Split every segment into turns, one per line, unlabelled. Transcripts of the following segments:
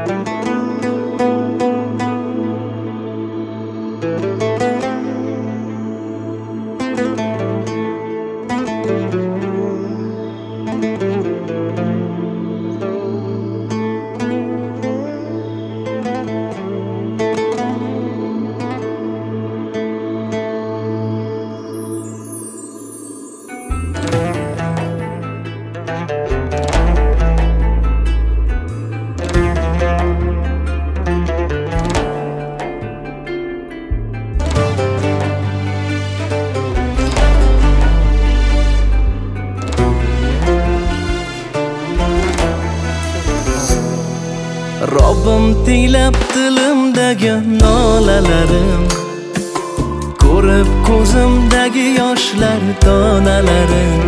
Robbim tinglab dilimdagi nolalarim, ko'rib ko'zimdagi yoshlar donalarim,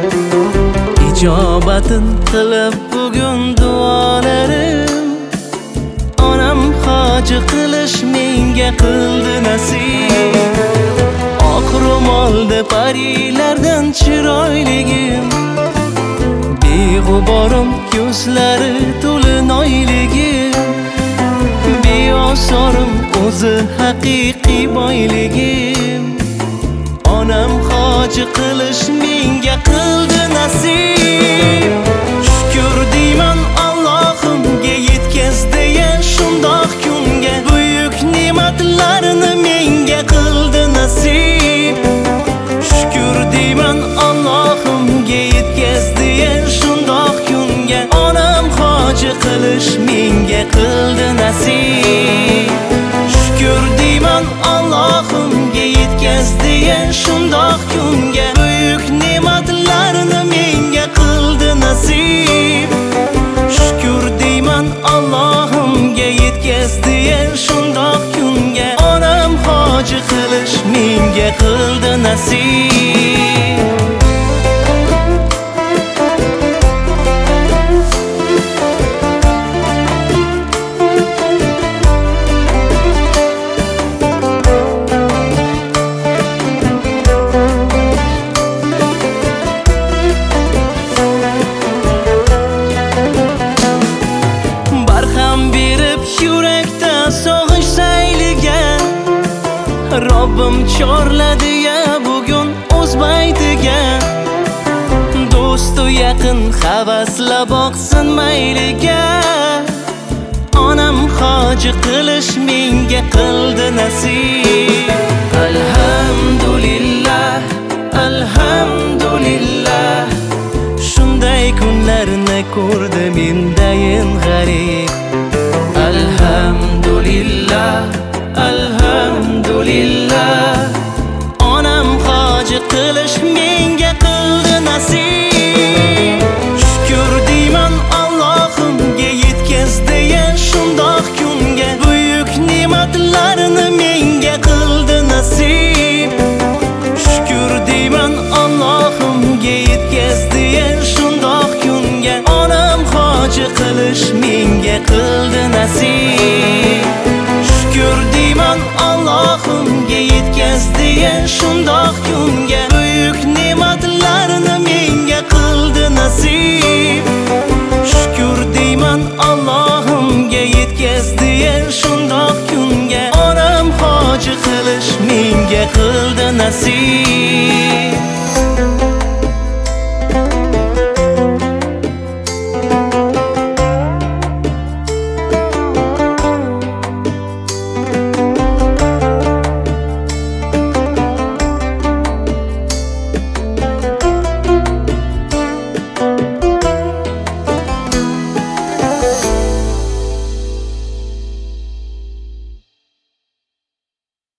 ijobatin qilib bugun duolarim. Onam hoji qilish menga qildi nasib, oq ro'molda parilardan chiroyligim, beg'uborim ko'zlari to'lin oyligim, beosorim o'zi haqiqiy boyligim. Onam hoji qilish menga qildi nasib, shukr deyman Allohimga yetkazdi ya shundoq kunga, buyuk ne'matlarni menga qildi nasib. Shukr deyman Allohimga yetkazdi ya shundoq kunga, onam hoji qilish menga qildi nasib. Shukr deyman Allohimga yetkazdi ya shundoq kunga, buyuk ne'matlarni menga qildi nasib. Shukr deyman Allohimga yetkazdi ya shundoq kunga, onam hoji qilish menga qildi nasib. Robbim chorladi ya bugun o'z baytiga, do'stu yaqin havasla boqsin mayliga. Onam hoji qilish menga qildi nasib. Alhamdulillah, alhamdulillah, shunday kunlarni ko'rdi mendayin g'arib. Alhamdulillah, alhamdulillah, onam hoji qilish menga qildi nasib. Shukr deyman Allohimga yetkazdi ya shundoq kunga, buyuk ne'matlarni menga qildi nasib. Shukr deyman Allohimga yetkazdi ya shundoq kunga, onam hoji qilish menga qildi nasib. Shukr deyman Allohimga yetkazdi ya shundoq